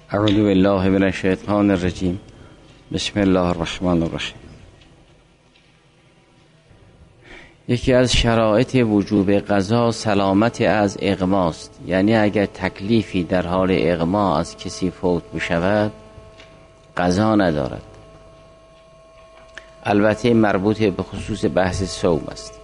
اعوذ بالله من الشیطان الرجیم. بسم الله الرحمن الرحیم. یکی از شرایط وجوب قضا سلامت از اغماست، یعنی اگر تکلیفی در حال اغما از کسی فوت بشود قضا ندارد. البته مربوط به خصوص بحث صوم است.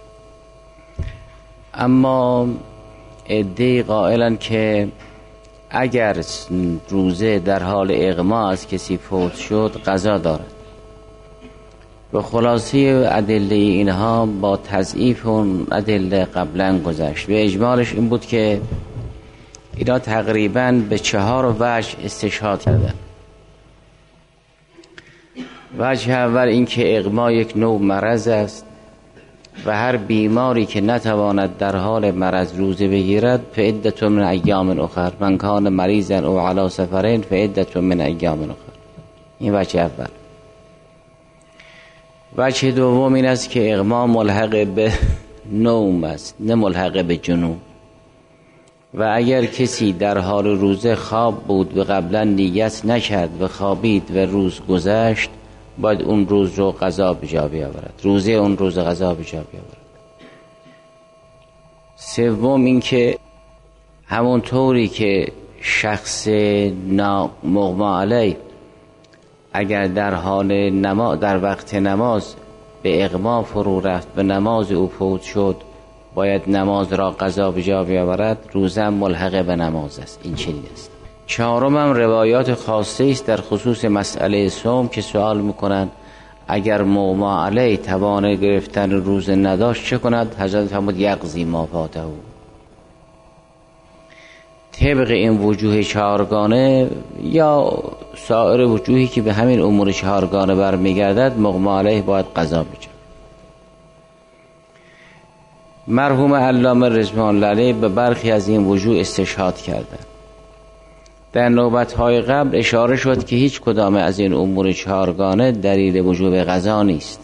اما عده‌ای قائلند که اگر روزه در حال اغما از کسی فوت شد قضا دارد. به خلاصه ادله اینها با تضعیف اون ادله قبلا گذشت. به اجمالش این بود که اینا تقریبا به 4 وجه استشهاد کردن. وجه اول این که اغما یک نوع مرض است و هر بیماری که نتواند در حال مرض روزه بگیرد فعدت من ایام اخر، من کان مریضا او علی سفرین فعدت من ایام اخر. این وجه اول. وجه دوم این است که اغما ملحق به نوم است، نه ملحق به جنون. و اگر کسی در حال روزه خواب بود و قبلا نیت نکرد و خوابید و روز گذشت، باید اون روز رو قضا به جا بیاورد، روزه اون روز قضا به جا بیاورد. سوم این که همون طوری که شخص مغما علیه اگر در حال نماز در وقت نماز به اغما فرو رفت و نماز او فوت شد، باید نماز را قضا به جا بیاورد. روزه ملحق به نماز است. این چنین است. چهارم هم روایات خاصه است در خصوص مسئله صوم که سوال میکنند اگر مغما علیه توان گرفتن روزه نداشت چه کند؟ حضرت فرمود یقضی ما فاته. طبق این وجوه چهارگانه یا سایر وجوهی که به همین امور چهارگانه برمیگردد مغما علیه باید قضا بجا. مرحوم علامه رضوان الله علیه به برخی از این وجوه استشهاد کردند. در نوبت‌های قبل اشاره شد که هیچ کدام از این امور چهارگانه دلیل وجوب قضا نیست.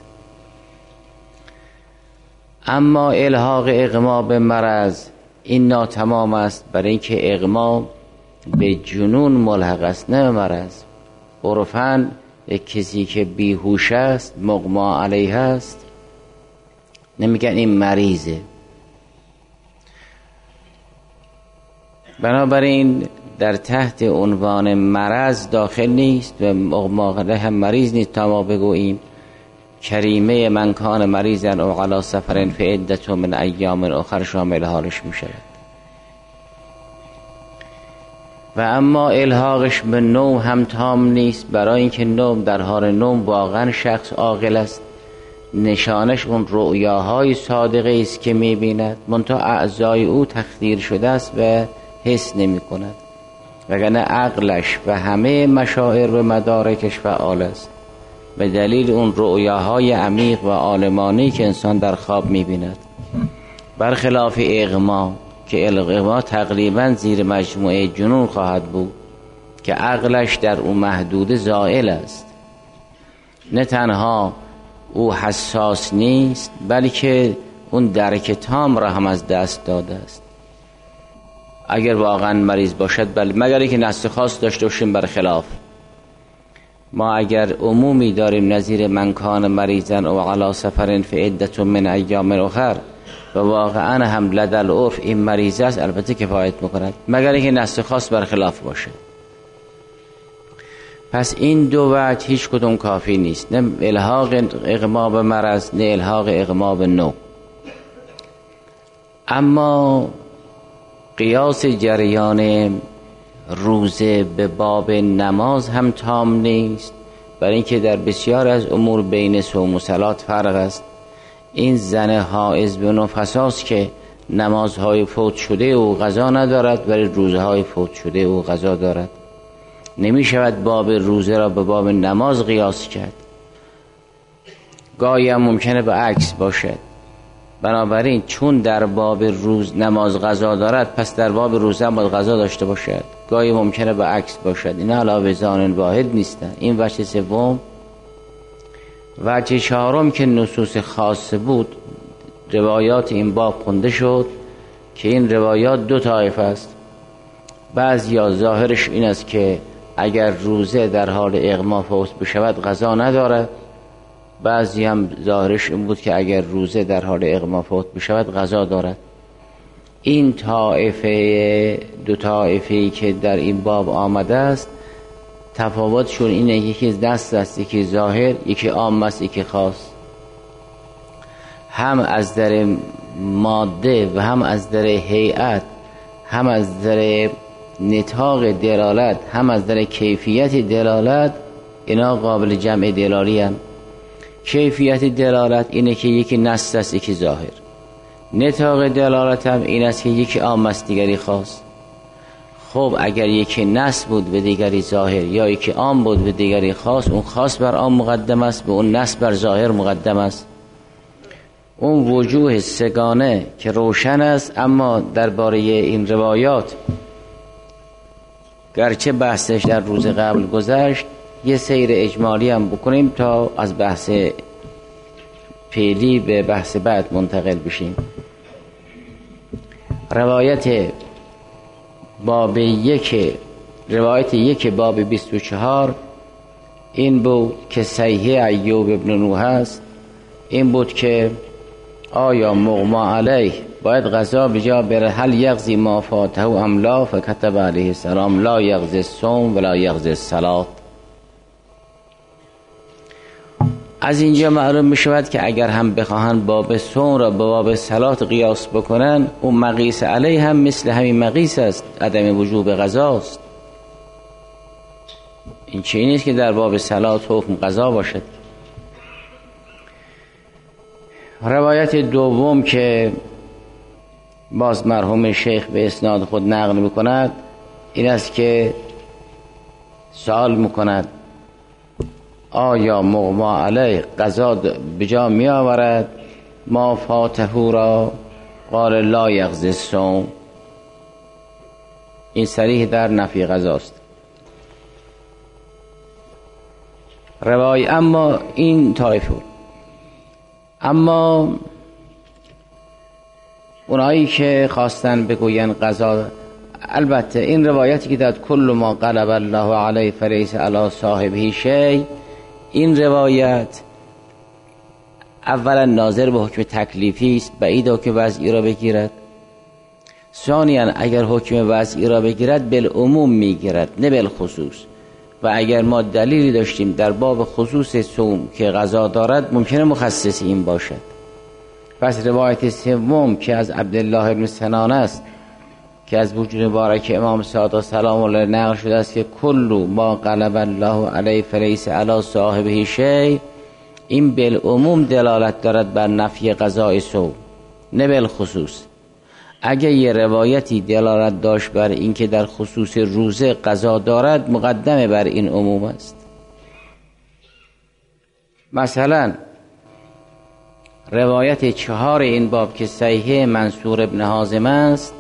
اما الحاق اغما به مرض این ناتمام است، برای اینکه اغما به جنون ملحق است نه به مرض. عرفاً یک کسی که بیهوش است مغما علیه است نمیگن این مریضه. بنابراین در تحت عنوان مرض داخل نیست و مغما علیه هم مریض نیست تا ما بگوییم کریمه من کان مریضا او علی سفرین فعدت من ایام اخر شامل حالش میشه. و اما الحاقش به نوم هم تام نیست، برای اینکه نوم در حال نوم واقعا شخص عاقل است، نشانش اون رؤیاهای صادقه است که میبیند، منتها اعضای او تخدیر شده است و حس نمی کند، وگرنه عقلش و همه مشاعر و مدارکش فعال است به دلیل اون رؤیاهای عمیق و عالمانی که انسان در خواب میبیند. برخلاف اغما که اغما تقریبا زیر مجموعه جنون خواهد بود که عقلش در اون محدود زائل است. نه تنها او حساس نیست بلکه اون درک تام را هم از دست داده است. اگر واقعا مریض باشد بله، مگر اینکه نص خاص داشته باشیم برخلاف. ما اگر عمومی داریم نظیر من کان مریضا او علی سفرین فعدت من ایام اخر و واقعا هم لدل عرف این مریض است، البته کفایت میکند، مگر اینکه نص خاص برخلاف باشه. پس این دو وجه هیچ کدوم کافی نیست، نه الحاق اغما به مرض نه الحاق اغما به نوم. اما قیاس جریان روزه به باب نماز هم تام نیست، برای اینکه در بسیار از امور بین صوم و صلات فرق است. این زن حائض به نفساست که نمازهای فوت شده او قضا ندارد ولی روزهای فوت شده او قضا دارد. نمی شود باب روزه را به باب نماز قیاس کرد. گاهی هم ممکنه به عکس باشد. بنابراین چون در باب روز نماز قضا دارد پس در باب روزه هم باید قضا داشته باشد. گاهی ممکنه به عکس باشد. این علاوه زان واحد نیستن. این وجه سوم. وجه چهارم که نصوص خاصه بود، روایات این باب خونده شد که این روایات دو طایفه است. بعضیا ظاهرش این است که اگر روزه در حال اغما فوت بشود قضا ندارد. بعضی هم ظاهرش این بود که اگر روزه در حال اغما فوت بشود قضا دارد. این طائفه، دو طائفه‌ای که در این باب آمده است، تفاوتشون اینه یکی دست است، یکی ظاهر، یکی عام است، یکی خاص. هم از در ماده و هم از در هیئت، هم از در نطاق دلالت، هم از در کیفیت دلالت، اینا قابل جمع دلالی هم. کیفیت دلالت اینه که یکی نص است یکی ظاهر. نطاق دلالت هم این است که یکی عام است دیگری خاص. خب اگر یکی نص بود و دیگری ظاهر، یا یکی عام بود و دیگری خاص، اون خاص بر عام مقدم است و اون نص بر ظاهر مقدم است. اون وجوه سگانه که روشن است، اما درباره این روایات گرچه بحثش در روز قبل گذشت، یه سیر اجمالی هم بکنیم تا از بحث پیلی به بحث بعد منتقل بشیم. روایت یک باب 24 این بود که صحیح ایوب ابن نوح است. این بود که آیا مغما علیه باید قضا بجا بره، هل یقضی ما فاته ام لا، فکتب علیه السلام لا یقضی الصوم ولا یقضی الصلاة. از اینجا معلوم می شود که اگر هم بخواهند باب صوم را به باب صلات قیاس بکنن، اون مقیس علیه هم مثل همین مقیس است، عدم وجوب قضاست. این چیزی نیست که در باب صلات حکم قضا باشد. روایت دوم که باز مرحوم شیخ به اسناد خود نقل میکند این است که سوال میکند آیا مغما علیه قضا بجا می آورد ما فاتحو را؟ قال لا یقضی الصوم. این صریح در نفی قضاست. اما این طایفه، اما اونایی که خواستن بگوین قضا، البته این روایتی که داد کل ما قلب الله علیه فلیس علی صاحبه شیء، این روایت اولا ناظر به حکم تکلیفی است، بعیده که وضعی را بگیرد. ثانیا اگر حکم وضعی را بگیرد بالعموم میگیرد نه بالخصوص، و اگر ما دلیلی داشتیم در باب خصوص صوم که قضا دارد ممکنه مخصص این باشد. پس روایت سوم که از عبدالله ابن سنان است که از وجود مبارک امام صادق سلام الله نقل شده است که کل ما قلب الله علیه فلیس علی صاحبه شیء، این بالعموم دلالت دارد بر نفی قضای صوم نه بالخصوص. اگر یه روایتی دلالت داشت بر این که در خصوص روزه قضا دارد، مقدمه بر این عموم است. مثلا روایت 4 این باب که صحیح منصور ابن حازم است،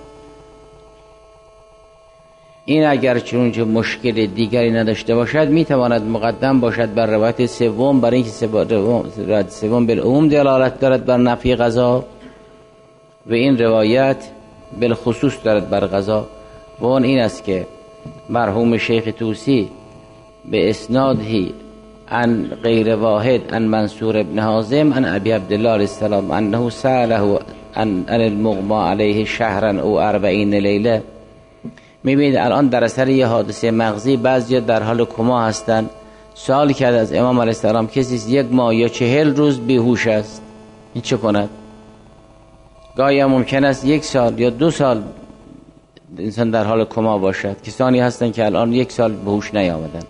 این اگر چنانچه مشکل دیگری نداشته باشد میتواند مقدم باشد بر روایت سوم، برای اینکه روایت سوم بالعموم دلالت دارد بر نفی قضا و این روایت بالخصوص دارد بر قضا. و اون این است که مرحوم شیخ توسی به اسنادی عن غیر واحد عن منصور ابن حازم عن ابی عبدالله علیه السلام انه سأله عن المغما علیه شهرا او 40 لیله. میبینید الان در اثر یه حادثه مغزی بعضی در حال کما هستند. سوال کرد از امام علیه السلام کسی 1 ماه یا 40 روز بیهوش است، این چه کند؟ گاهی ممکن است 1 سال یا 2 سال انسان در حال کما باشد. کسانی هستند که الان 1 سال به هوش نیامدن.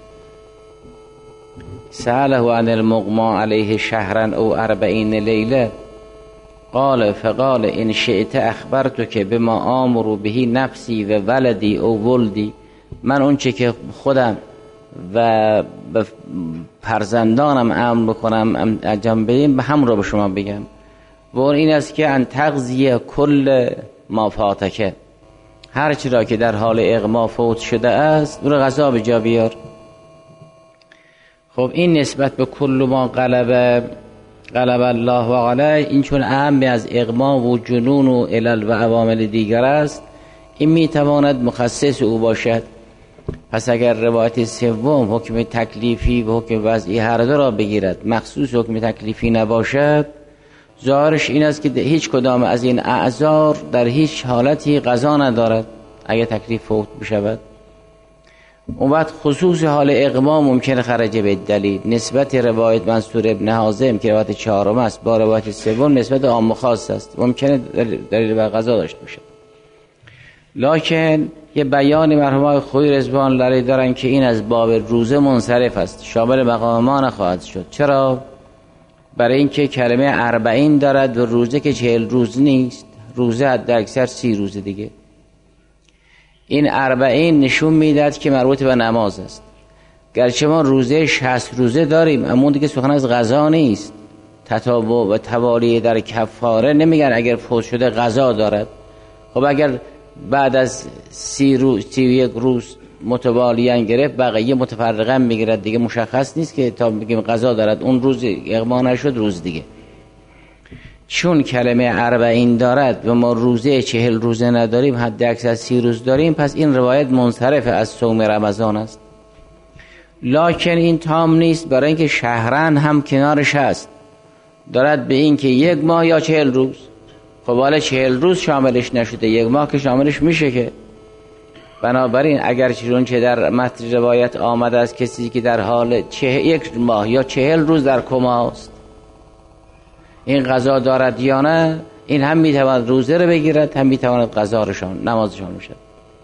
سأله عن المغما علیه شهرا او 40 لیله قال فقال ان شئت اخبرتک بما آمر به نفسی و ولدی او ولدی. من اون چه که خودم و فرزندانم امر بکنم انجام بدیم به هم رو به شما بگم. و اون این است که ان تقضی کل ما فاتکه، هر چی را که در حال اغما فوت شده است اون قضا به جا بیار. خب این نسبت به کل ما قلب الله علیه، این چون اهم از اغما و جنون و علل و عوامل دیگر است، این میتواند مخصص او باشد. پس اگر روایت سوم حکم تکلیفی و حکم وضعی هر دو را بگیرد، مخصوص حکم تکلیفی نباشد، ظاهرش این است که هیچ کدام از این اعذار در هیچ حالتی قضا ندارد اگر تکلیف فوت بشود. اون وقت خصوص حال اغما ممکن خرج به دلیل. نسبت روایت منصور ابن حازم که روایت چهارم است با روایت سوم نسبت عام و خاص است، ممکنه دلیل بر قضا داشته باشد. لکن یه بیان مرحوم خویی رضوان الله دارن که این از باب روزه منصرف است، شامل مقام ما نخواهد شد. چرا؟ برای اینکه کلمه 40 دارد و روزه که 40 روز نیست، روزه حد اکثر 30 روز دیگه. این 40 نشون میداد که مربوط به نماز است. گرچه ما روزه 60 روزه داریم، اما اون دیگه سخن از قضا نیست. تتابع و توالی در کفاره نمیگن اگر فوت شده قضا دارد. خب اگر بعد از 31 روز متوالیاً گرفت، بقیه متفرقاً میگیرد، دیگه مشخص نیست که تا بگیم قضا دارد اون روز اغما نشد روز دیگه. چون کلمه 40 دارد و ما روزه 40 روزه نداریم، حد اکثر 30 روز داریم، پس این روایت منصرف از صوم رمضان است. لکن این تام نیست، برای اینکه شهرن هم کنارش هست، دارد به این که 1 ماه یا 40 روز. خب حالا 40 روز شاملش نشده، 1 ماه که شاملش میشه که. بنابراین اگر چون که در متن روایت آمده است کسی که در حال 1 ماه یا 40 روز در کماست، این قضا دارد یا نه، این هم میتواند روزه رو بگیرد، هم میتواند قضا رشان نمازشان میشد.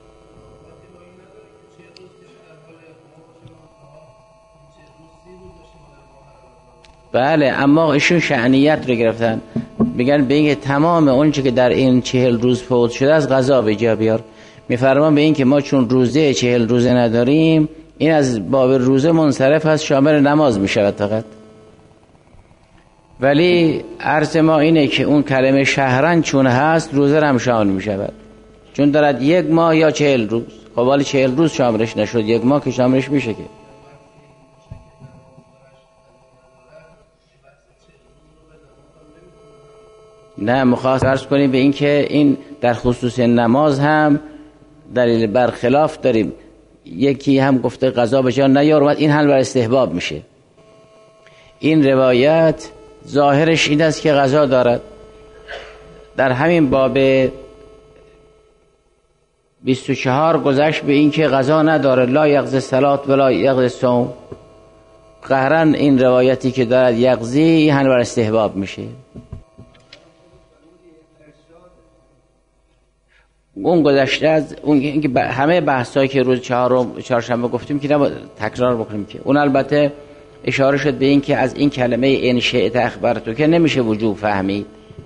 بله، اما ایشون شأنیت رو گرفتن، میگن به اینکه تمام اون چی که در این 40 روز فوت شده از قضا به جا بیار. میفرمان به این که ما چون روزه 40 روزه نداریم، این از باب روزه منصرف هست، شامل نماز میشود فقط. ولی عرض ما اینه که اون کلمه شهرن چون هست، روزه هم شامل میشود، چون دارد 1 ماه یا 40 روز. خب ولی 40 روز شاملش نشد، 1 ماه که شاملش میشه که. نه، مخواست عرض کنیم به این که این در خصوص نماز هم دلیل برخلاف داریم. یکی هم گفته قضا به جا نیار، این حل بر استحباب میشه. این روایت ظاهرش این است که قضا دارد. در همین باب 24 گذشت به این که قضا نداره، لا یقضی صلات ولا یقضی صوم. قهرن این روایتی که دارد یقضی، حل بر استحباب میشه. اون گذشته از اون که همه بحثایی که روز چهارشنبه گفتیم که نباید تکرار بکنیم که اون البته اشاره شد به این که از این کلمه ان شئت اخبرتو که نمیشه وجوب فهمید،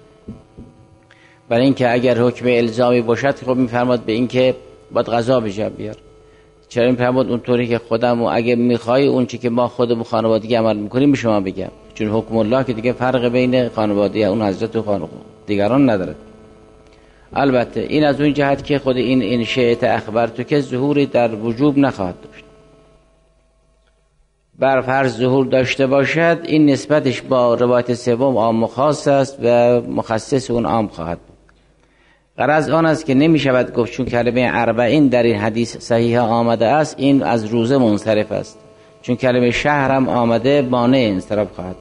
برای اینکه اگر حکم الزامی باشد خب میفرماد به این که باید قضا به جا بیار. چرا میفرماد اونطوری که خودم و اگه میخوای اون چی که ما خودمون خانوادگی عمل میکنیم به شما بگم، چون حکم الله که دیگه فرق بین خانوادگی اون حضرت و دیگران نداره. البته این از اون جهت که خود این ان شئت اخبرتو که ظهوری در وجوب نخواهد داشت. بر فرض ظهور داشته باشد، این نسبتش با روایت سوم عام و خاص است و مخصص اون عام خواهد بود. غرض آن است که نمی شود گفت چون کلمه 40 در این حدیث صحیح آمده است این از روزه منصرف است، چون کلمه شهر هم آمده مانع انصراف خواهد.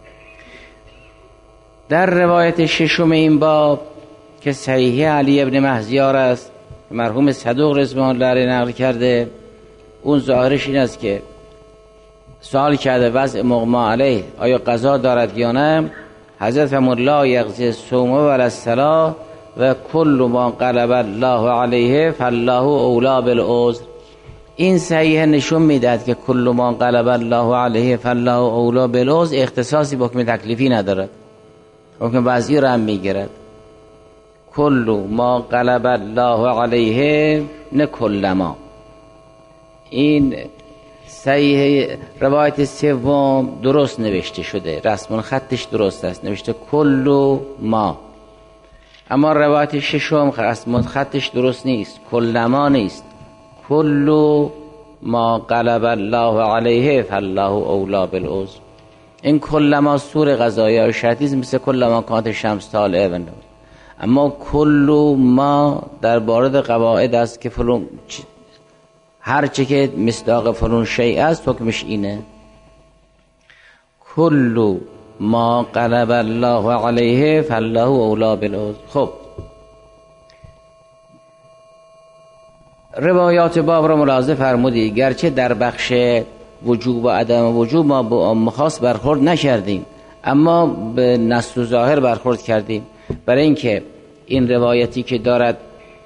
در روایت ششم این باب که صحیح علی ابن مهزیار است، مرحوم صدوق رضوان الله علیه نقل کرده، اون ظاهرش این است که سوال کرده وضع مغما علیه آیا قضا دارد یا نه. حضرت فرمود لا یقضی الصوم ولا الصلاة و کل ما غلب الله علیه فالله اولی بالعذر. این صحیح نشون میدهد که کل ما غلب الله علیه فالله اولی بالعذر اختصاصی با حکم تکلیفی ندارد، حکم وضعی را هم میگیرد. کل ما غلب الله علیه نه کل ما. این صحیح روایت سوم درست نوشته شده، رسم خطش درست است، نوشته کل ما. اما روایت ششم رسم خطش درست نیست، کل ما نیست، کل ما غلب الله علیه فالله اولی بالعذر. این کل ما سور قضایی شرطی مثل کل ما کانت شمس طالعه بنده، اما کل ما در بارد قواعد است که فلان هرچه که مصداق فلان شیء است حکمش اینه. کل ما قلب الله علیه فالله اولا بالعذر. خب روایات باب را ملاحظه فرمودید، گرچه در بخش وجوب و عدم وجوب ما با مخاص برخورد نکردیم، اما به نص و ظاهر برخورد کردیم، برای اینکه این روایتی که دارد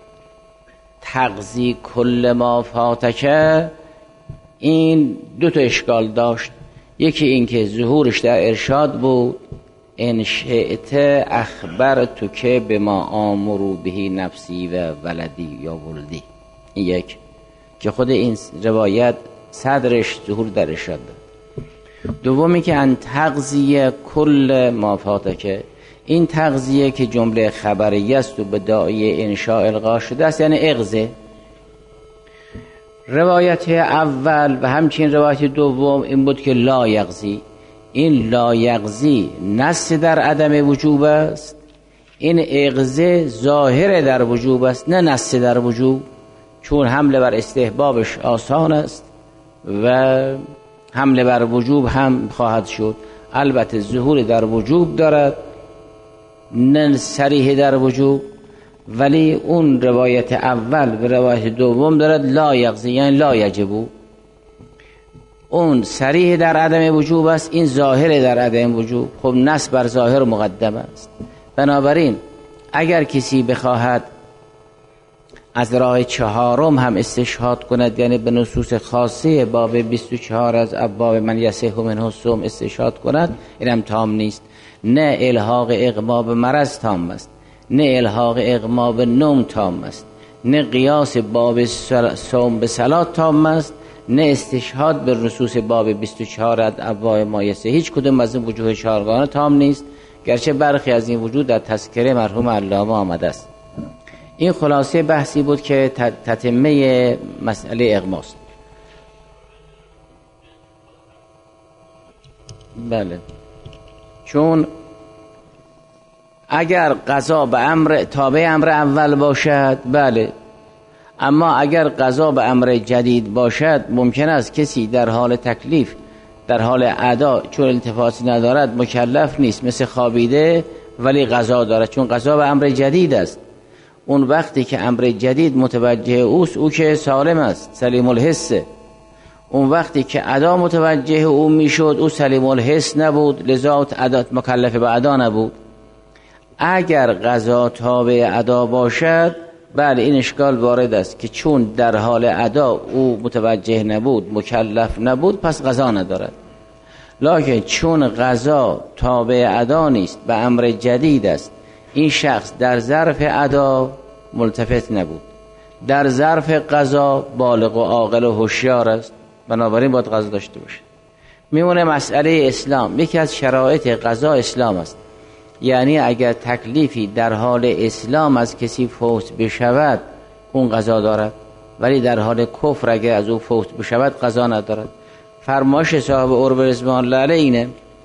تقضی کل ما فاتکه، این دو تا اشکال داشت. یکی این که ظهورش در ارشاد بود، ان شئت اخبرتک بما آمر به نفسی و ولدی یا ولدی. این یک که خود این روایت صدرش ظهور در ارشاد داد. دومی که ان تقضیه کل ما فاتکه، این تقضیه که جمله خبریه است و به داعی انشاء القا شده است، یعنی اغزه. روایت اول و همچنین روایت دوم این بود که لا یغزی. این لا یغزی نص در عدم وجوب است، این اغزه ظاهر در وجوب است نه نص در وجوب، چون حمله بر استحبابش آسان است و حمله بر وجوب هم خواهد شد. البته ظهور در وجوب دارد نه صریح در وجوب، ولی اون روایت اول و روایت دوم دارد لا یغزی یعنی لا یجبو. اون صریح در عدم وجوب است، این ظاهر در عدم وجوب. خب نص بر ظاهر مقدم است. بنابراین اگر کسی بخواهد از راه چهارم هم استشهاد کند، یعنی به نصوص خاصه باب 24 از ابواب من یصح منه الصوم استشهاد کند، اینم تام نیست. نه الحاق اغما به مرض تام است، نه الحاق اغما به نوم تام است، نه قیاس باب صوم به صلات تام است، نه استشهاد به نصوص باب 24 از ابواب ما یصح. هیچ کدوم از این وجوه چهارگانه تام نیست، گرچه برخی از این وجود در تذکره مرحوم علامه آمده است. این خلاصه بحثی بود که تتمه مسئله اغماست. بله، چون اگر قضا به امر تابع امر اول باشد بله، اما اگر قضا به امر جدید باشد ممکن است کسی در حال تکلیف در حال ادا چون التفاتی ندارد مکلف نیست، مثل خوابیده ولی قضا دارد، چون قضا به امر جدید است. اون وقتی که امر جدید متوجه اوست، او که سالم است، سلیم الحسه. اون وقتی که ادا متوجه او میشد، او سلیم الحس نبود، لذا مکلف به ادا نبود. اگر قضا تابع ادا باشد بله این اشکال وارد است که چون در حال ادا او متوجه نبود، مکلف نبود، پس قضا ندارد. لکن چون قضا تابع ادا نیست، به امر جدید است، این شخص در ظرف ادا ملتفت نبود، در ظرف قضا بالغ و عاقل و هوشیار است، بنابراین باید قضا داشته باشه. میمونه مسئله اسلام. یکی از شرایط قضا اسلام است، یعنی اگر تکلیفی در حال اسلام از کسی فوت بشود اون قضا دارد، ولی در حال کفر اگر از او فوت بشود قضا ندارد. فرمایش صاحب عرب رضوان الله علیه اینه،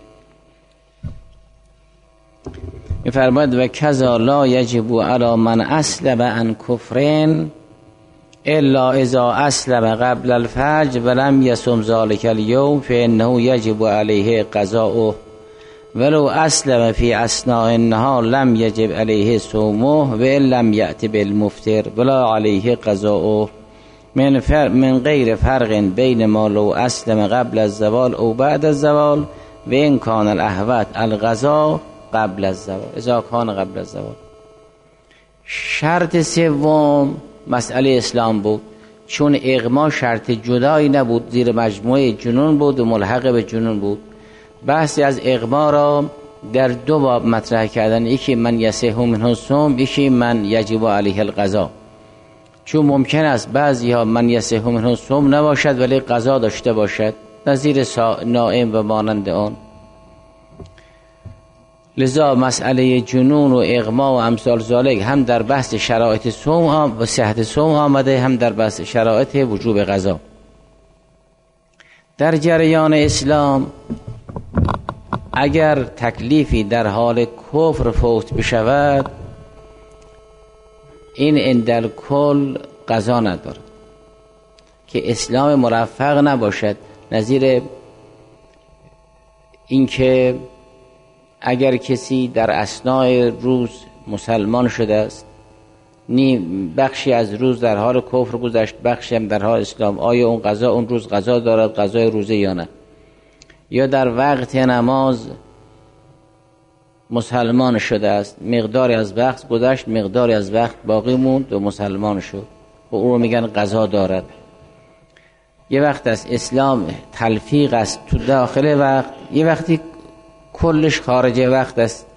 می‌فرماید و کذا لا یجب علی من اسلم عن کفرین الا اذا اسلم قبل الفجر ولم یصم ذلک الیوم فانه یجب علیه قضاؤه ولو اسلم فی اثناء النهار لم یجب علیه صومه و ان لم یأت بالمفطر ولا علیه قضاؤه من غیر فرق بین ما لو اسلم قبل الزوال او بعد الزوال و ان کان الاحوط القضاء قبل الزوال اذا کان قبل الزوال. شرط سوم مسئله اسلام بود، چون اغما شرط جدایی نبود، زیر مجموعه جنون بود و ملحق به جنون بود. بحثی از اغما را در دو باب مطرح کردن، یکی من یصح منه الصوم، یکی من یجب علیه القضاء. چون ممکن است بعضی ها من یصح منه الصوم نباشد ولی قضا داشته باشد، نظیر نائم و مانند آن. لذا مسئله جنون و اغما و امثال ذالک هم در بحث شرایط صوم و صحت صوم آمده، هم در بحث شرایط وجوب قضا. در جریان اسلام اگر تکلیفی در حال کفر فوت بشود، این اندل کل قضا ندارد. که اسلام مرفق نباشد، نظیر اینکه اگر کسی در اثناء روز مسلمان شده است، بخشی از روز در حال کفر گذشت، بخشی هم در حال اسلام، آیا اون قضا اون روز قضا دارد، قضای روزه یا نه؟ یا در وقت نماز مسلمان شده است، مقداری از وقت گذشت، مقداری از وقت باقی موند و مسلمان شد و او رو میگن قضا دارد. یه وقت است اسلام تلفیق است تو داخل وقت، یه وقتی کلش خارج وقت است.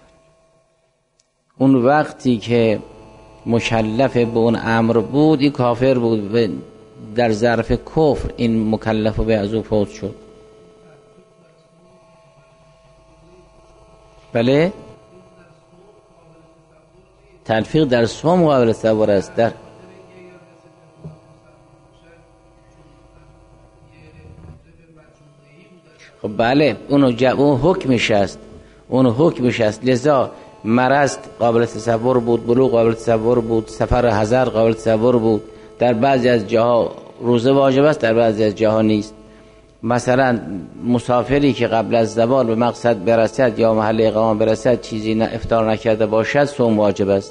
اون وقتی که مکلف به اون امر بود این کافر بود و در ظرف کفر این مکلف به از او فوت شد. بله، تلفیق در صوم قابل تصور است. در خب بله، اون حکمش است، اون حکمش است. لذا مرض قابل تصور بود، بلوغ قابل تصور بود، سفر حضر قابل تصور بود. در بعضی از جاها روزه واجب است، در بعضی از جاها نیست. مثلا مسافری که قبل از زوال به مقصد برسد یا محل اقامه برسد چیزی افطار نکرده باشد صوم واجب است.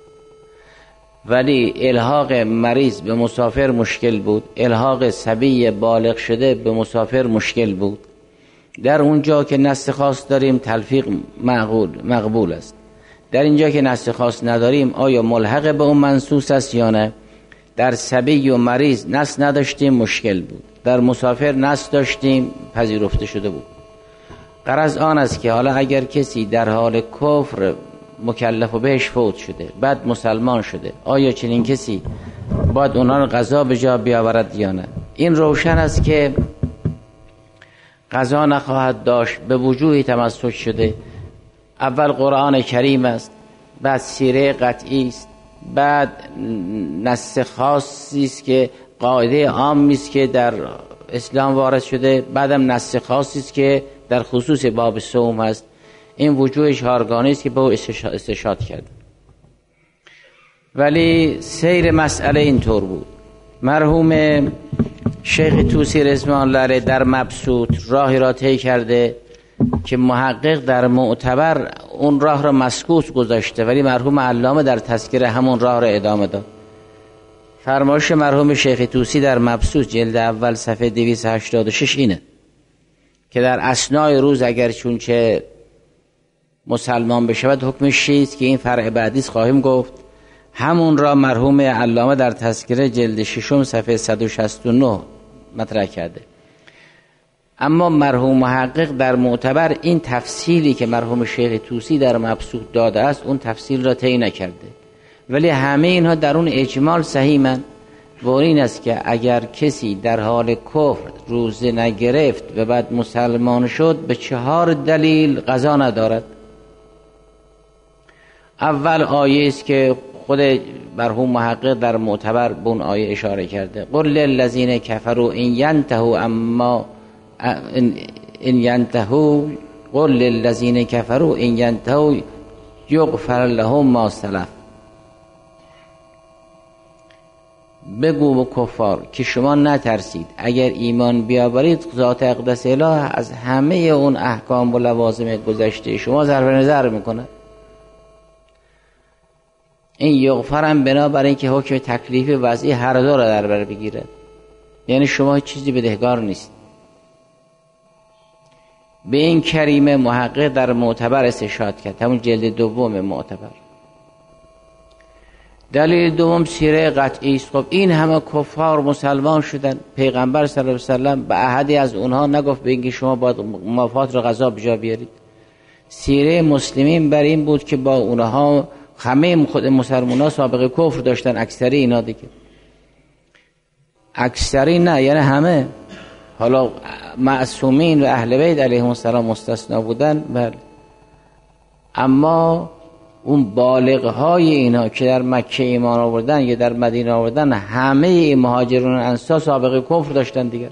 ولی الحاق مریض به مسافر مشکل بود، الحاق صبی بالغ شده به مسافر مشکل بود. در اونجا که نص خاص داریم تلفیق مقبول است. در اینجا که نص خاص نداریم آیا ملحق به اون منصوص است یا نه؟ در صبی و مریض نص نداشتیم مشکل بود، در مسافر نص داشتیم پذیرفته شده بود. غرض آن است که حالا اگر کسی در حال کفر مکلف و بهش فوت شده بعد مسلمان شده، آیا چنین کسی باید اونها رو قضا به جا بیاورد یا نه؟ این روشن است که قضا نخواهد داشت. به وجوهی تمسک شده. اول قرآن کریم است، بعد سیره قطعی است، بعد نص خاصی است که قاعده عامی است که در اسلام وارد شده، بعدم نص خاصی است که در خصوص باب صوم است. این وجوه چهارگانه است که به او استشهاد کرد. ولی سیر مسئله اینطور بود. مرحوم شیخ طوسی رضوان الله علیه در مبسوط راهی را طی کرده که محقق در معتبر اون راه را مسکوت گذاشته، ولی مرحوم علامه در تذکره همون راه را ادامه داد. فرمایش مرحوم شیخ طوسی در مبسوط جلد اول صفحه 286 اینه که در اثناء روز اگر چونچه مسلمان بشود حکمش چیست، که این فرع بعدی خواهیم گفت. همون را مرحوم علامه در تذکره جلد 6 صفحه 169 مطرح کرده. اما مرحوم محقق در معتبر این تفصیلی که مرحوم شیخ طوسی در مبسوط داده است اون تفصیل را طی نکرده، ولی همه اینها در اون اجمال صحیحن. و این است که اگر کسی در حال کفر روزه نگرفت و بعد مسلمان شد به 4 دلیل قضا ندارد. اول آیه است که خود مرحوم محقق در معتبر به اون آیه اشاره کرده: قل للذین کفروا ان ینتهوا اما ان ینتهوا قل للذین کفروا ان ینتهوا یغفر لهم ما سلف. بگو به کفار که شما نترسید، اگر ایمان بیاورید ذات اقدس اله از همه اون احکام و لوازم گذشته شما ظرف نظر میکنه. این یغفرم بنابر این که حکم تکلیف وضعی هر دو را در بر بگیرد، یعنی شما چیزی بدهکار نیست. به این کریمه محقق در معتبر استشهاد کرد، همون جلد 2 معتبر. دلیل دوم سیره قطعی است. خب این همه کفار مسلمان شدن، پیغمبر صلی الله علیه وسلم به احدی از اونها نگفت به اینکه شما باید مفاد را قضا بجا بیارید. سیره مسلمین بر این بود که با اونها همه خود مسلمان‌ها سابقه کفر داشتن، اکثری اینا دیگه، اکثری نه یعنی همه. حالا معصومین و اهل بیت علیهم السلام مستثنا بودن بله، اما اون بالغ‌های اینا که در مکه ایمان آوردن یا در مدینه آوردن همه مهاجرون و انصار سابقه کفر داشتن دیگر.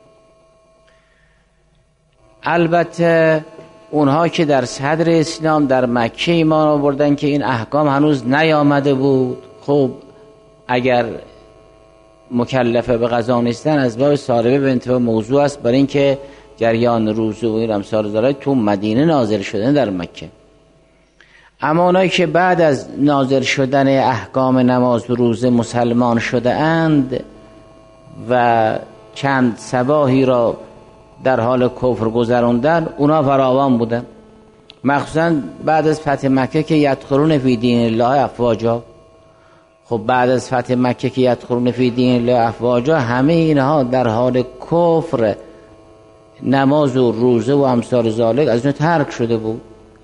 البته اونها که در صدر اسلام در مکه ایمان آوردن که این احکام هنوز نیامده بود، خب اگر مکلفه به قضا نیستن از باب سالبه به انتفاع موضوع است، برای اینکه جریان روزه و این امثال داره تو مدینه نازل شدن در مکه. اما اونایی که بعد از نازل شدن احکام نماز و روزه مسلمان شده اند و چند صباحی را در حال کفر گذروندن، اونا فراوان بودن، مخصوصا بعد از فتح مکه که یدخلون فی دین الله افواجا. خب بعد از فتح مکه که یدخلون فی دین الله افواجا، همه اینها در حال کفر نماز و روزه و امثال ذالک از اون ترک شده بود،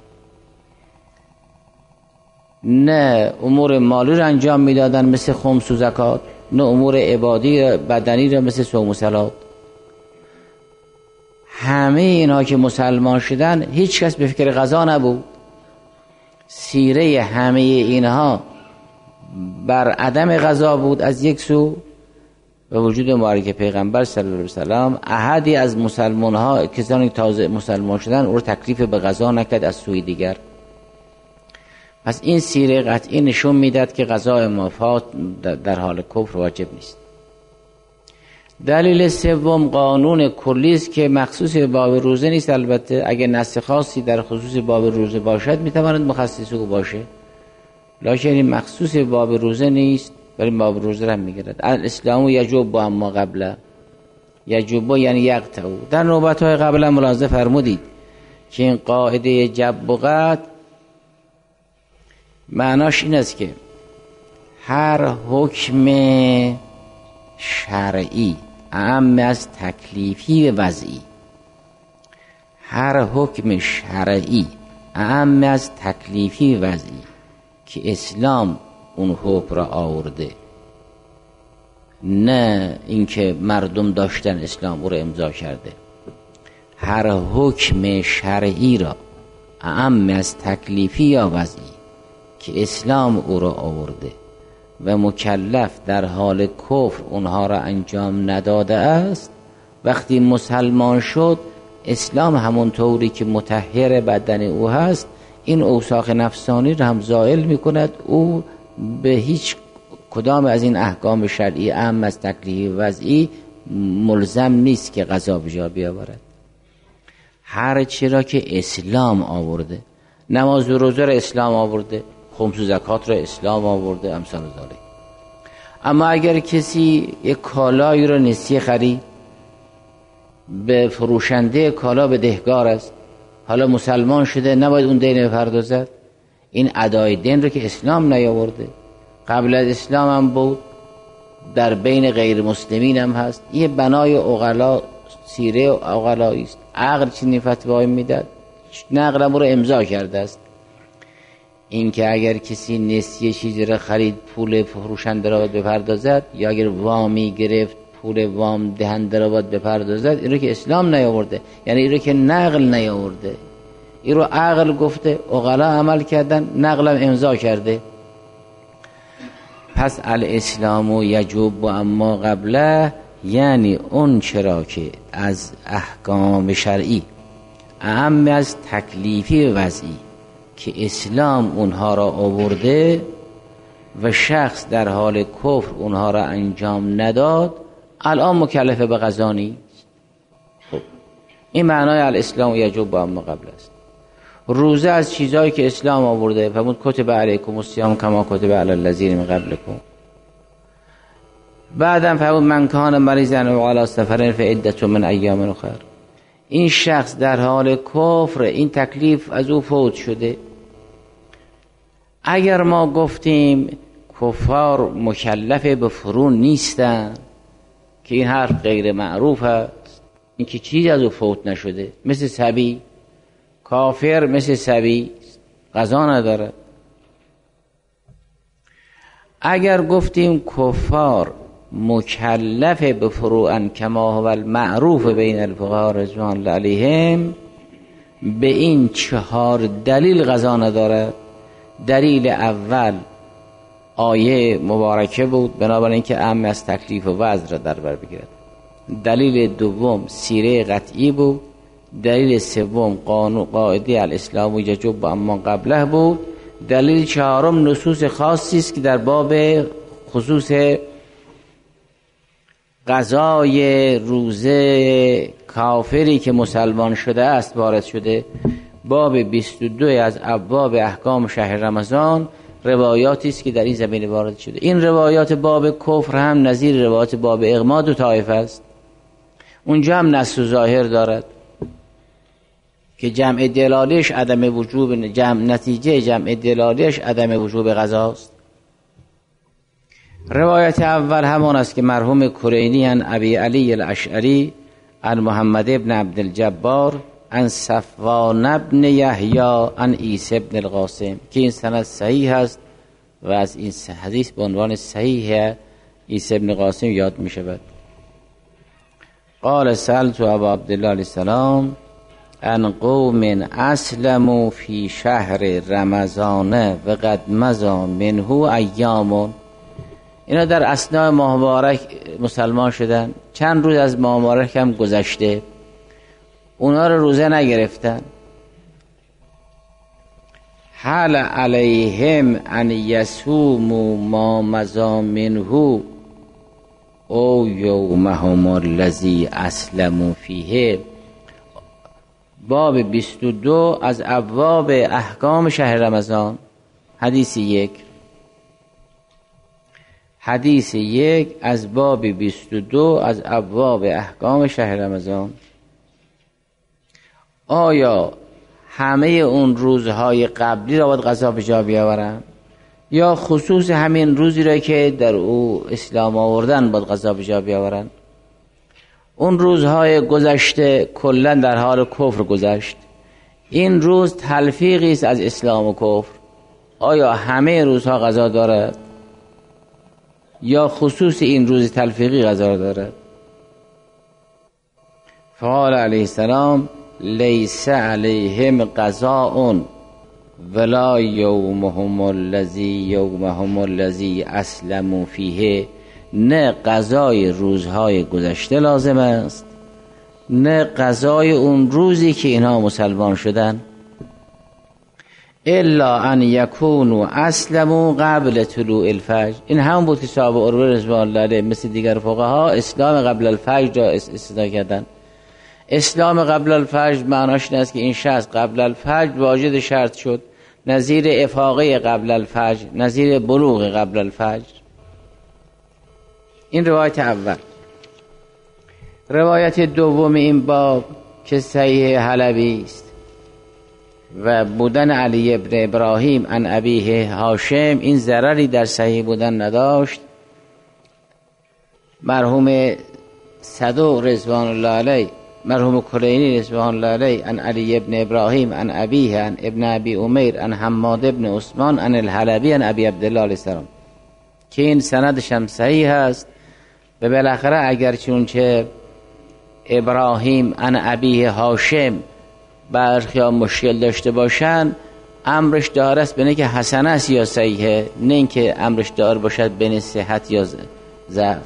نه امور مالی را انجام میدادن مثل خمس و زکات، نه امور عبادی بدنی را مثل صوم و صلات. همه اینها که مسلمان شدن هیچ کس به فکر قضا نبود. سیره همه اینها بر عدم قضا بود از یک سو، به وجود مبارک پیغمبر صلی الله علیه و سلم احدی از مسلمان ها کسانی که تازه مسلمان شدن او رو تکلیف به قضا نکرد از سوی دیگر. پس این سیره قطعی نشون میداد که قضای مافات در حال کفر واجب نیست. دلیل سوم قانون کلی است که مخصوص به باب روزه نیست. البته اگه نص خاصی در خصوص باب روزه باشد میتواند مخصص او باشه، لکن این مخصوص به باب روزه نیست، ولی باب روزه را میگیرد. الاسلام یجب اما قبل، یجب یعنی یقطع. در نوبت‌های قبلا ملاحظه فرمودید که این قاعده جب و قطع معناش این است که هر حکم شرعی اعم از تکلیفی و وضعی، هر حکم شرعی اعم از تکلیفی و وضعی که اسلام اون حکم را آورده، نه اینکه مردم داشتن اسلام او را امضا کرده. هر حکم شرعی را اعم از تکلیفی یا وضعی که اسلام او را آورده و مکلف در حال کفر اونها را انجام نداده است، وقتی مسلمان شد اسلام همون طوری که مطهر بدن او هست این اوصاف نفسانی را هم زائل می کند. او به هیچ کدام از این احکام شرعی اعم از تکلیف وضعی ملزم نیست که قضا بجا بیاورد. هر چی را که اسلام آورده، نماز و روزه را اسلام آورده، خمس و زکات را اسلام آورده، امثال ذالک. اما اگر کسی یک کالایی را نسیه خرید، به فروشنده کالا بدهکار است، حالا مسلمان شده نباید اون دین بپردازد، این ادای دین رو که اسلام نیاورده، قبل از اسلام هم بود، در بین غیر مسلمین هم هست. یه بنای عقلا، سیره عقلایی است. عقل چنین فتوایی میداد، نقل رو امضا کرده است. این که اگر کسی نسیه چیزی را خرید پول فروشنده را باید بپردازد، یا اگر وامی گرفت پول وام دهنده را باید بپردازد، این رو که اسلام نیاورده، یعنی این رو که نقل نیاورده، این رو عقل گفته، عقلا عمل کردن، نقلم امضا کرده. پس الاسلام یجب و اما قبله، یعنی اون چرا که از احکام شرعی اهم از تکلیفی وضعی که اسلام اونها را آورده و شخص در حال کفر اونها را انجام نداد، الان مکلف به قضا نیست. خب این معنای الاسلام یجب و اما قبل است. روزه از چیزهایی که اسلام آورده، فرمود کتب علیکم الصیام کما کتب علی الذین من قبلکم. بعدم فرمود من کان مریضا او علی سفر فعدة من ایام اخر. این شخص در حال کفر این تکلیف از او فوت شده. اگر ما گفتیم کفار مکلف به فرون نیستن، که این حرف غیر معروف است، این که چیز از او فوت نشده، مثل صبی، کافر مثل صبی قضا نداره. اگر گفتیم کفار مکلف به فروعن کما هو المعروف بین الفقهاء رضوان الله علیهم، به این 4 دلیل قضا نداره. دلیل اول آیه مبارکه بود، بنابراین اینکه اعم از تکلیف و وضع را در بر بگیرد. دلیل دوم سیره قطعی بود. دلیل سوم قاعده الاسلام یجب و اما قبله بود. دلیل چهارم نصوص خاصی است که در باب خصوص قضای روزه کافری که مسلمان شده است وارد شده. باب 22 از ابواب احکام شهر رمضان روایاتی است که در این زمینه وارد شده. این روایات باب کفر هم نظیر روایات باب اغما دو طایفه است. اونجا هم نص و ظاهر دارد که جمع دلالیش عدم وجوب، نتیجه جمع دلالیش عدم وجوب قضاست. روایت اول همان است که مرحوم کرینی عن ابی علی الاشعری عن محمد ابن عبدالجبار عن صفوان ابن یحیی عن عیسی ابن القاسم، که این سند صحیح است و از این حدیث به عنوان صحیح عیسی ابن قاسم یاد می شود. قال سألت ابا عبدالله علیه السلام عن قوم اسلموا فی شهر رمضان و قد مضی منه ایام. اینا در اثناء ماه مبارک مسلمان شدن، چند روز از ماه مبارک هم گذشته، اونا رو روزه نگرفتن. هل علیهم ان یصوموا ما مضی منه او یومهم الذی اسلموا فیه. باب 22 از ابواب احکام شهر رمضان. حدیث یک از باب 22 از ابواب احکام شهر رمضان. آیا همه اون روزهای قبلی را باید قضا به جا بیاورن یا خصوص همین روزی را که در او اسلام آوردن باید قضا به جا بیاورن؟ اون روزهای گذشته کلا در حال کفر گذشت. این روز تلفیقی است از اسلام و کفر. آیا همه روزها قضا دارد یا خصوص این روز تلفیقی قضا دارد؟ فقال علیه السلام لیس علیهم قضاء ولا یومهم الذی اسلموا فیه. نه قضای روزهای گذشته لازم است، نه قضای اون روزی که اینها مسلمان شدن. الا ان یکونوا اسلموا قبل طلوع الفجر. این هم بود که صحابه عروه رضوان الله علیه مثل دیگر فقها اسلام قبل الفجر را استثناء کردن. اسلام قبل الفجر معناش این است که این شخص قبل الفجر واجد شرط شد، نظیر افاقه قبل الفجر، نظیر بلوغ قبل الفجر. این روایت اول. روایت دوم این باب که صحیح حلبی است و بودن علی ابن ابراهیم عن ابیه هاشم، این ضرری در صحیح بودن نداشت. مرحوم صدوق رضوان الله علیه، مرحوم کلینی رضوان الله علیه عن علی ابن ابراهیم عن ابیه عن ابن ابی امیر عن حماد ابن عثمان عن الحلبی عن ابی عبدالله علیه السلام، که این سندش هم صحیح است. و بالاخره اگر چونچه ابراهیم عن ابیه هاشم برخی ها مشکل داشته باشن، امرش دار است بینه که حسن است یا صحیحه، نه اینکه امرش دار باشد بین صحت یا ضعف.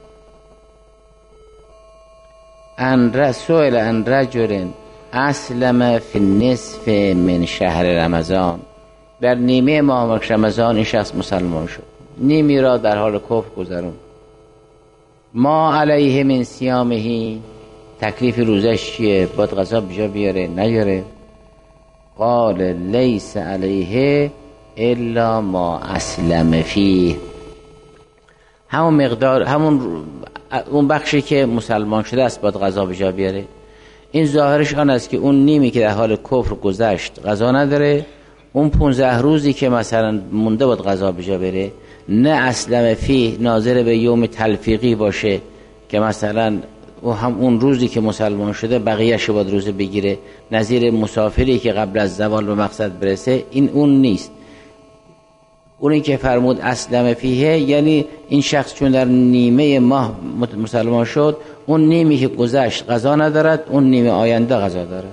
ان رسول ان رجل اسلم فی النصف من شهر رمضان. در نیمه ماه رمضان این شخص مسلمان شد، نیمی را در حال کفر گذرون. ما علیه من صیامه، تکلیف روزش چیه؟ باید قضا بجا بیاره نیاره؟ قال لیس علیه الا ما اسلم فیه. همون مقدار، اون بخشی که مسلمان شده است باید قضا بجا بیاره. این ظاهرش آن است که اون نیمی که در حال کفر گذشت قضا نداره، اون 15 روزی که مثلا مونده باید قضا بجا بره. نه اسلم فیه ناظر به یوم تلفیقی باشه که مثلا هم اون روزی که مسلمان شده بقیه‌اش باید روزه بگیره، نظیر مسافری که قبل از زوال به مقصد برسه. این اون نیست. اونی که فرمود اسلم فیه یعنی این شخص چون در نیمه ماه مسلمان شد، اون نیمی که گذشت قضا ندارد، اون نیمه آینده قضا دارد.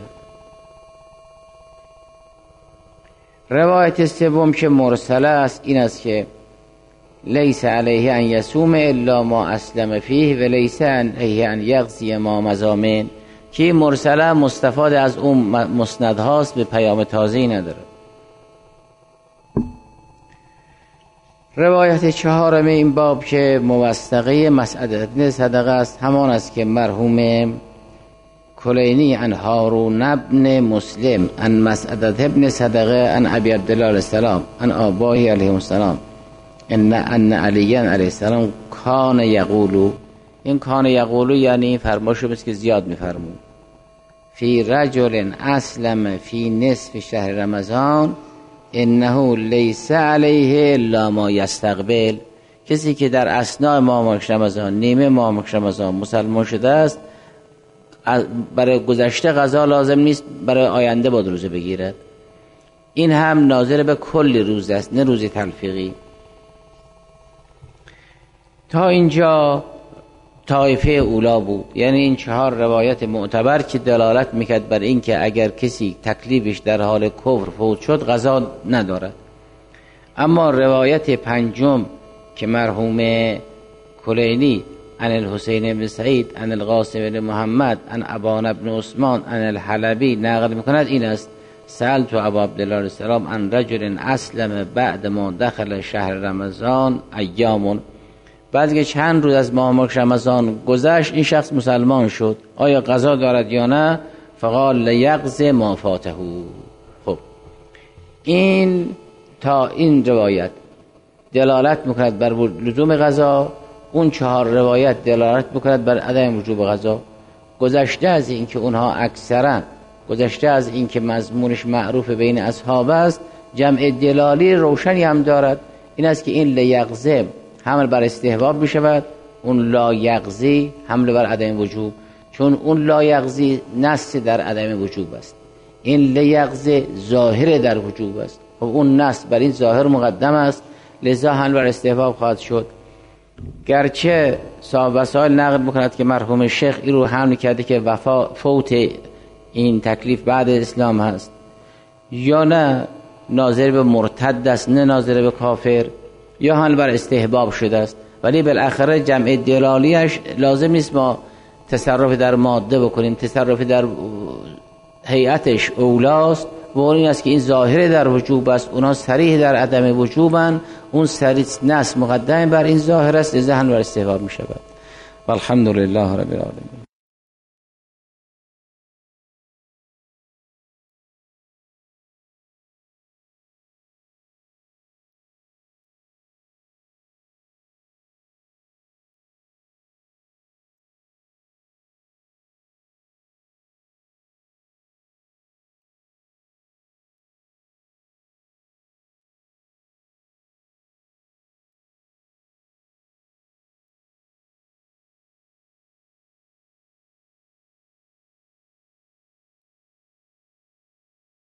روایت سوم که مرسله است این است که لیس علیه ان یصوم الا ما اسلم فیه و لیس علیه ان یقضی ما مضامن، که مرسله مستفاد از اون مسند هاست، به پیام تازه‌ای نداره. روایت چهارم این باب که موثقه مسعدة صدقه است همان است که مرحوم کلینی عن هارون ابن مسلم عن مسعدة ابن صدقه عن ابی عبدالله علیه السلام عن آبائه علیهم السلام ان علی علیه السلام کان یقولو. این کان یقولو یعنی فرمایش است که زیاد میفرمود. فی رجل اسلم فی نصف شهر رمضان انه لیس علیه الا ما یستقبل. کسی که در اثناء ماه رمضان، نیمه ماه رمضان مسلمان شده است، برای گذشته قضا لازم نیست، برای آینده باید روزه بگیرد. این هم ناظر به کل روز است، نه روز تلفیقی. تا اینجا طایفه اولا بود، یعنی این چهار روایت معتبر که دلالت میکرد بر این که اگر کسی تکلیفش در حال کفر فوت شد قضا ندارد. اما روایت پنجم که مرحوم کلینی عن الحسین بن سعید عن القاسم بن محمد عن ابان بن عثمان عن الحلبی نقل میکند این است: سألت ابا عبدالله علیه السلام عن رجل اسلم بعد ما دخل شهر رمضان ایام. بعد که چند روز از ماه رمضان گذشت این شخص مسلمان شد، آیا قضا دارد یا نه؟ فقال لیقضی ما فاته. خب این تا این روایت دلالت میکند بر لزوم قضا، اون چهار روایت دلالت میکند بر عدم وجوب قضا. گذشته از این که اونها اکثرا، گذشته از این که مضمونش معروف بین اصحاب است، جمع دلالی روشنی هم دارد. این است که این لیقضی حمل بر استحباب می شود، اون لا یقضی حمل بر عدم وجوب، چون اون لا یقضی نص در عدم وجوب است، این لیقضی ظاهر در وجوب است. خب اون نص بر این ظاهر مقدم است، لذا حمل بر استحباب خواهد شد. گرچه صاحب وسائل نقل میکند که مرحوم شیخ این رو حمل کرده که فوت این تکلیف بعد اسلام هست، یا نه ناظر به مرتد است نه ناظر به کافر، یا حمل بر استحباب شده است. ولی بالاخره جمع دلالیش لازم نیست ما تصرف در ماده بکنیم، تصرف در هیئتش اولاست و اون این است که این ظاهر در وجوب است، اونا صریح در عدم وجوبن، اون صریح نص مقدم بر این ظاهر است، لذا حمل بر استحباب می شود. والحمد لله رب العالمین.